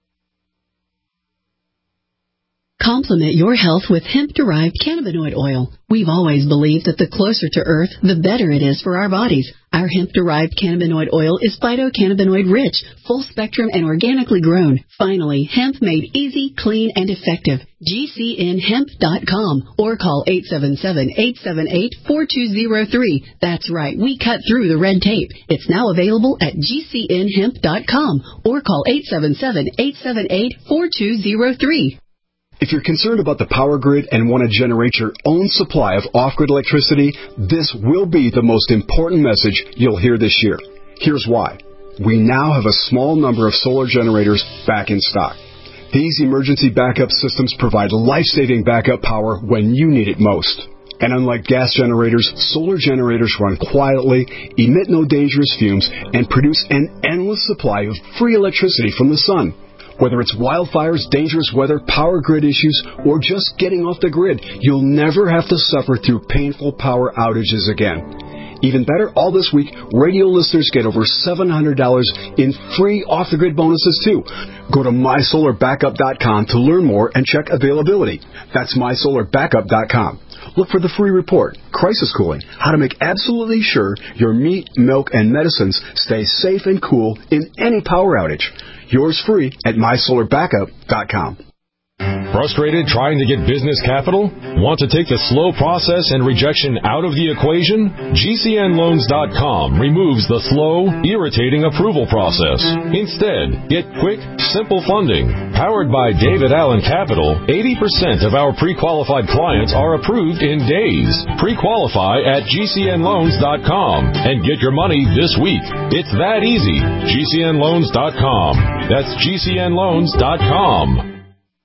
Complement your health with hemp-derived cannabinoid oil. We've always believed that the closer to Earth, the better it is for our bodies. Our hemp-derived cannabinoid oil is phytocannabinoid-rich, full-spectrum, and organically grown. Finally, hemp made easy, clean, and effective. G C N hemp dot com or call eight seven seven, eight seven eight, four two zero three. That's right, we cut through the red tape. It's now available at G C N hemp dot com or call eight seven seven, eight seven eight, four two zero three. If you're concerned about the power grid and want to generate your own supply of off-grid electricity, this will be the most important message you'll hear this year. Here's why. We now have a small number of solar generators back in stock. These emergency backup systems provide life-saving backup power when you need it most. And unlike gas generators, solar generators run quietly, emit no dangerous fumes, and produce an endless supply of free electricity from the sun. Whether it's wildfires, dangerous weather, power grid issues, or just getting off the grid, you'll never have to suffer through painful power outages again. Even better, all this week, radio listeners get over seven hundred dollars in free off-the-grid bonuses, too. Go to my solar backup dot com to learn more and check availability. That's my solar backup dot com. Look for the free report, Crisis Cooling, how to make absolutely sure your meat, milk, and medicines stay safe and cool in any power outage. Yours free at my solar backup dot com. Frustrated trying to get business capital? Want to take the slow process and rejection out of the equation? G C N loans dot com removes the slow, irritating approval process. Instead, get quick, simple funding. Powered by David Allen Capital, eighty percent of our pre-qualified clients are approved in days. Pre-qualify at G C N loans dot com and get your money this week. It's that easy. G C N loans dot com. That's G C N loans dot com.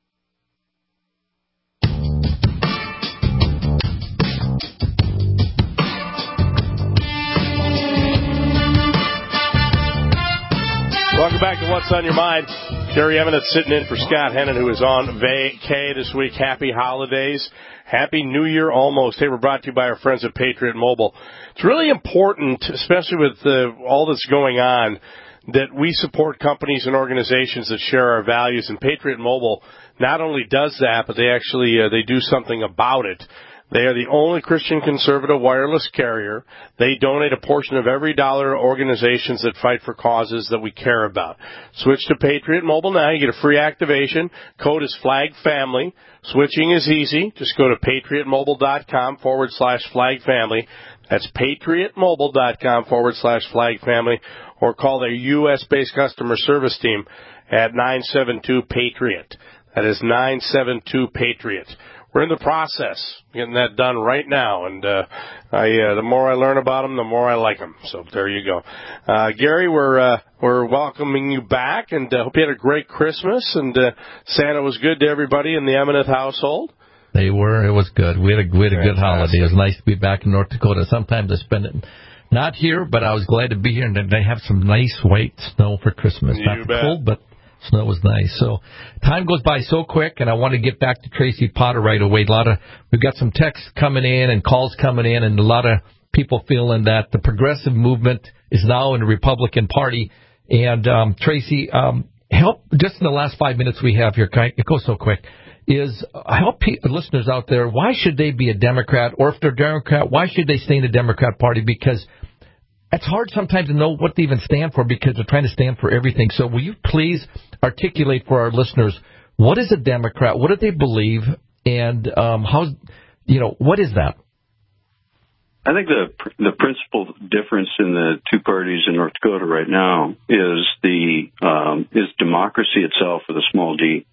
Welcome back to What's on Your Mind. Gary Emmett sitting in for Scott Hennon, who is on vacay this week. Happy holidays. Happy New Year almost. Hey, we're brought to you by our friends at Patriot Mobile. It's really important, especially with uh, all that's going on, that we support companies and organizations that share our values. And Patriot Mobile not only does that, but they actually uh, they do something about it. They are the only Christian conservative wireless carrier. They donate a portion of every dollar to organizations that fight for causes that we care about. Switch to Patriot Mobile now. You get a free activation. Code is FLAGFAMILY. Switching is easy. Just go to patriot mobile dot com forward slash FLAGFAMILY. That's patriot mobile dot com forward slash FLAGFAMILY. Or call their U S-based customer service team at nine seven two PATRIOT. That is nine seven two PATRIOT. We're in the process, getting that done right now, and uh, I, uh, the more I learn about them, the more I like them. So there you go. Uh, Gary, we're uh, we're welcoming you back, and uh, hope you had a great Christmas, and uh, Santa was good to everybody in the Emmett household. They were. It was good. We had a, we had a good holiday. It was nice to be back in North Dakota. Sometimes I spend it not here, but I was glad to be here, and they have some nice white snow for Christmas. You not bet. cold, but snow was nice. So time goes by so quick, and I want to get back to Tracy Potter right away. A lot of we've got some texts coming in and calls coming in, and a lot of people feeling that the progressive movement is now in the Republican Party. And um, Tracy, um, help just in the last five minutes we have here. It goes so quick. Is help people, listeners out there. Why should they be a Democrat, or if they're Democrat, why should they stay in the Democrat Party? Because it's hard sometimes to know what they even stand for, because they're trying to stand for everything. So will you please articulate for our listeners, what is a Democrat? What do they believe? And um, how, you know, what is that? I think the the principal difference in the two parties in North Dakota right now is the um, is democracy itself with a small d.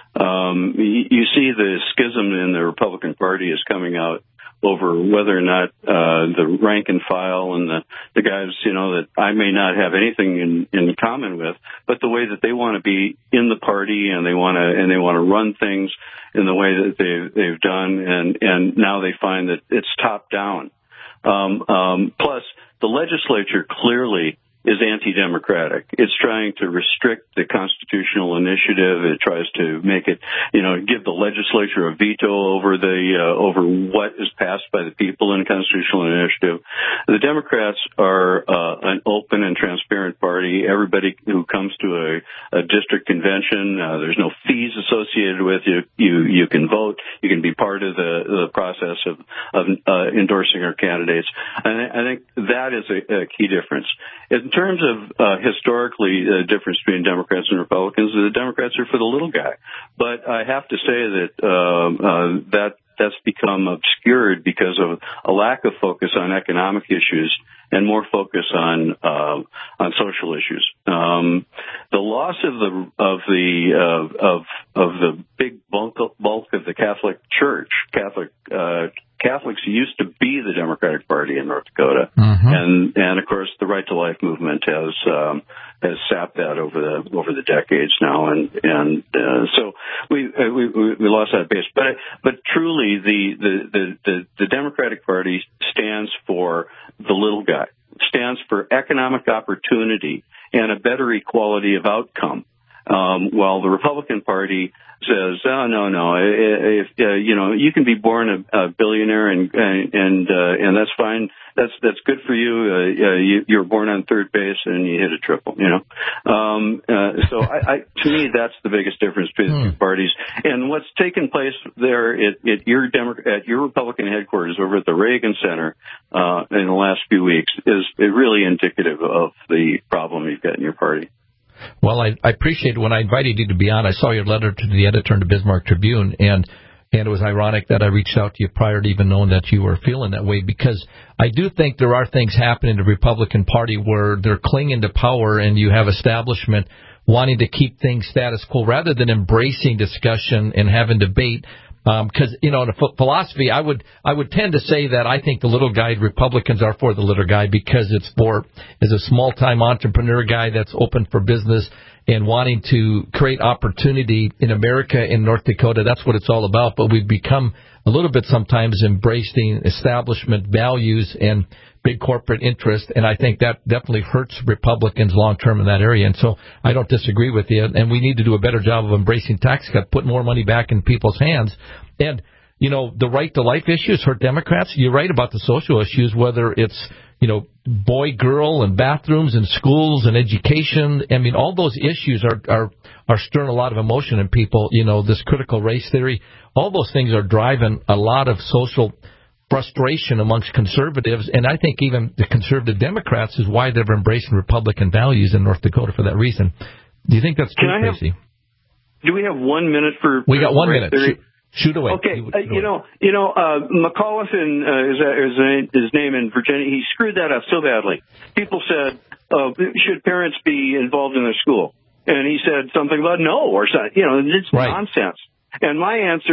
Um, you, you see the schism in the Republican Party is coming out over whether or not uh, the rank and file and the, the guys, you know, that I may not have anything in, in common with, but the way that they want to be in the party and they want to and they want to run things in the way that they they've done, and and now they find that it's top down. Um, um, plus, the legislature clearly is anti-democratic. It's trying to restrict the constitutional initiative. It tries to make it, you know, give the legislature a veto over the uh, over what is passed by the people in a constitutional initiative. The Democrats are uh, an open and transparent party. Everybody who comes to a, a district convention, uh, there's no fees associated with you. You you can vote. You can be part of the the process of of uh, endorsing our candidates. And I think that is a, a key difference. In terms of uh, historically the difference between Democrats and Republicans, the Democrats are for the little guy. But I have to say that uh, uh, that that's become obscured because of a lack of focus on economic issues and more focus on uh, on social issues. Um, the loss of the of the uh, of of the big bulk bulk of the Catholic Church, Catholic. Uh, Catholics used to be the Democratic Party in North Dakota, mm-hmm. and and of course the Right to Life movement has um, has sapped that over the over the decades now, and and uh, so we, uh, we we lost that base. But but truly, the the, the the the Democratic Party stands for the little guy, stands for economic opportunity and a better equality of outcome. Um, while the Republican Party says, "Oh no, no, if uh, you know, you can be born a, a billionaire and and uh, and that's fine. That's that's good for you. Uh, you. You're born on third base and you hit a triple. You know." Um, uh, so, I, I, to me, that's the biggest difference between the two parties. And what's taken place there at, at your Demo- at your Republican headquarters over at the Reagan Center uh, in the last few weeks is really indicative of the problem you've got in your party. Well, I, I appreciate it. When I invited you to be on, I saw your letter to the editor in the Bismarck Tribune, and and it was ironic that I reached out to you prior to even knowing that you were feeling that way, because I do think there are things happening in the Republican Party where they're clinging to power, and you have establishment wanting to keep things status quo rather than embracing discussion and having debate. Because, um, you know, in a philosophy, I would I would tend to say that I think the little guy Republicans are for the little guy, because it's for as a small-time entrepreneur guy that's open for business and wanting to create opportunity in America, in North Dakota. That's what it's all about. But we've become a little bit sometimes embracing establishment values and big corporate interest, and I think that definitely hurts Republicans long-term in that area. And so I don't disagree with you, and we need to do a better job of embracing tax cut, put more money back in people's hands. And, you know, the right-to-life issues hurt Democrats. You're right about the social issues, whether it's, you know, boy-girl and bathrooms and schools and education. I mean, all those issues are, are, are stirring a lot of emotion in people. You know, this critical race theory, all those things are driving a lot of social frustration amongst conservatives, and I think even the conservative Democrats is why they're embracing Republican values in North Dakota for that reason. Do you think that's true, Tracy? Do we have one minute for? We got one minute. Shoot, shoot away. Okay, shoot uh, away. you know, you know, uh, McAuliffe in, uh, is, is his name in Virginia. He screwed that up so badly. People said, uh, "Should parents be involved in their school?" And he said something about no, or something. You know, it's right. nonsense. And my answer is,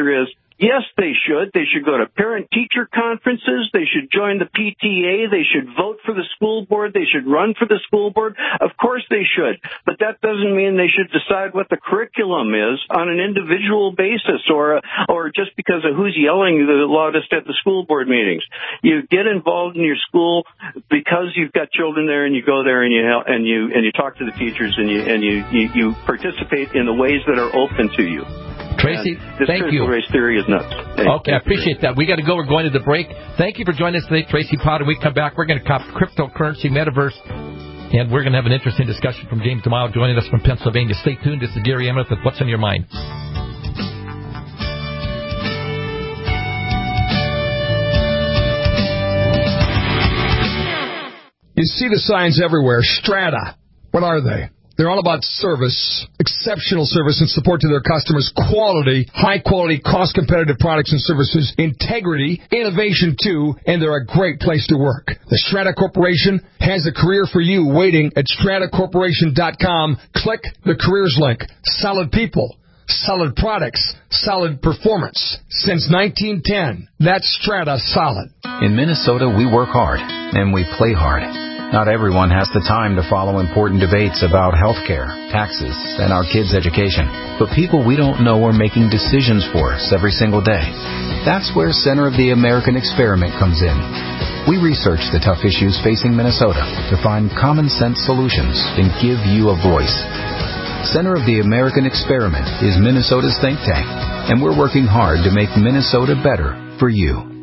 Yes, they should. They should go to parent-teacher conferences. They should join the P T A. They should vote for the school board. They should run for the school board. Of course they should. But that doesn't mean they should decide what the curriculum is on an individual basis or or just because of who's yelling the loudest at the school board meetings. You get involved in your school because you've got children there, and you go there and you help, and you and you talk to the teachers, and you and you, you, you participate in the ways that are open to you. Tracy, this thank you. Race theory is nuts. Thank okay, I appreciate that. We got to go. We're going to the break. Thank you for joining us today, Tracy Potter. We come back. We're going to talk cryptocurrency, metaverse, and we're going to have an interesting discussion from James DeMille joining us from Pennsylvania. Stay tuned. This is Gary Emmett with What's on Your Mind. You see the signs everywhere. Strata. What are they? They're all about service, exceptional service and support to their customers, quality, high-quality, cost-competitive products and services, integrity, innovation, too, and they're a great place to work. The Strata Corporation has a career for you waiting at strata corporation dot com. Click the careers link. Solid people, solid products, solid performance. Since nineteen ten, that's Strata Solid. In Minnesota, we work hard, and we play hard. Not everyone has the time to follow important debates about health care, taxes, and our kids' education. But people we don't know are making decisions for us every single day. That's where Center of the American Experiment comes in. We research the tough issues facing Minnesota to find common-sense solutions and give you a voice. Center of the American Experiment is Minnesota's think tank, and we're working hard to make Minnesota better for you.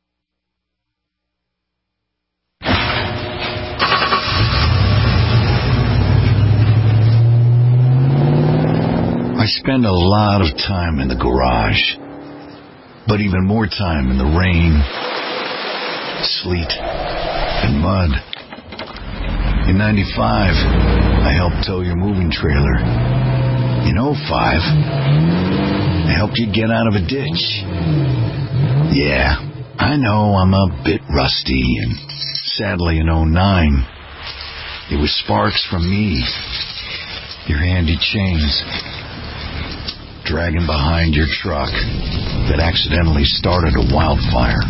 I spend a lot of time in the garage, but even more time in the rain, sleet, and mud. In ninety-five, I helped tow your moving trailer. In oh five, I helped you get out of a ditch. Yeah, I know I'm a bit rusty, and sadly in oh nine, it was sparks from me, your handy chains, dragging behind your truck that accidentally started a wildfire.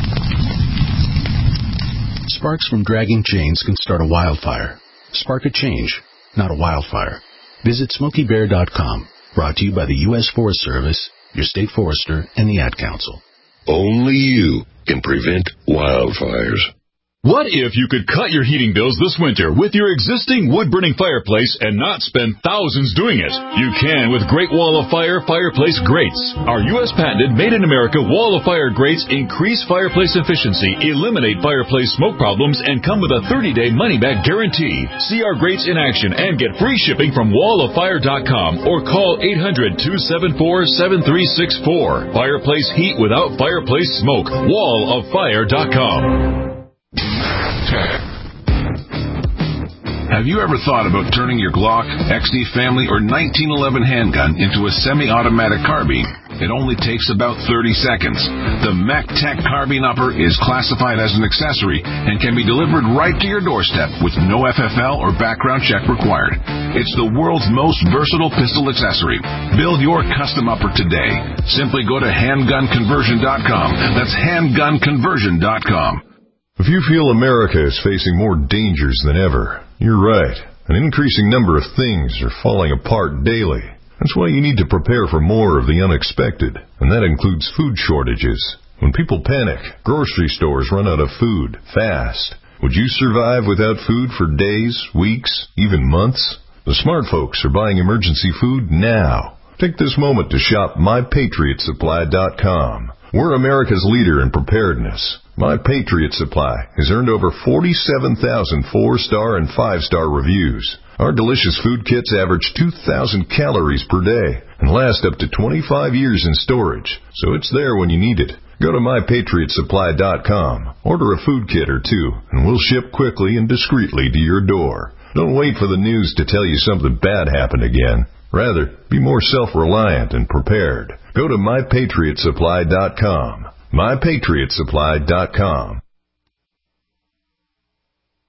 Sparks from dragging chains can start a wildfire. Spark a change, not a wildfire. Visit Smokey Bear dot com. Brought to you by the U S Forest Service, your state forester, and the Ad Council. Only you can prevent wildfires. What if you could cut your heating bills this winter with your existing wood-burning fireplace and not spend thousands doing it? You can with Great Wall of Fire Fireplace Grates. Our U S patented made-in-America Wall of Fire grates increase fireplace efficiency, eliminate fireplace smoke problems, and come with a thirty-day money-back guarantee. See our grates in action and get free shipping from wall of fire dot com or call eight hundred, two seven four, seven three six four. Fireplace heat without fireplace smoke. wall of fire dot com. Have you ever thought about turning your Glock, X D Family, or nineteen eleven handgun into a semi-automatic carbine? It only takes about thirty seconds. The MacTech Carbine Upper is classified as an accessory and can be delivered right to your doorstep with no F F L or background check required. It's the world's most versatile pistol accessory. Build your custom upper today. Simply go to handgun conversion dot com. That's handgun conversion dot com. If you feel America is facing more dangers than ever, you're right. An increasing number of things are falling apart daily. That's why you need to prepare for more of the unexpected, and that includes food shortages. When people panic, grocery stores run out of food fast. Would you survive without food for days, weeks, even months? The smart folks are buying emergency food now. Take this moment to shop my patriot supply dot com. We're America's leader in preparedness. My Patriot Supply has earned over forty-seven thousand four-star and five-star reviews. Our delicious food kits average two thousand calories per day and last up to twenty-five years in storage, so it's there when you need it. Go to my patriot supply dot com, order a food kit or two, and we'll ship quickly and discreetly to your door. Don't wait for the news to tell you something bad happened again. Rather, be more self-reliant and prepared. Go to my patriot supply dot com. my patriot supply dot com.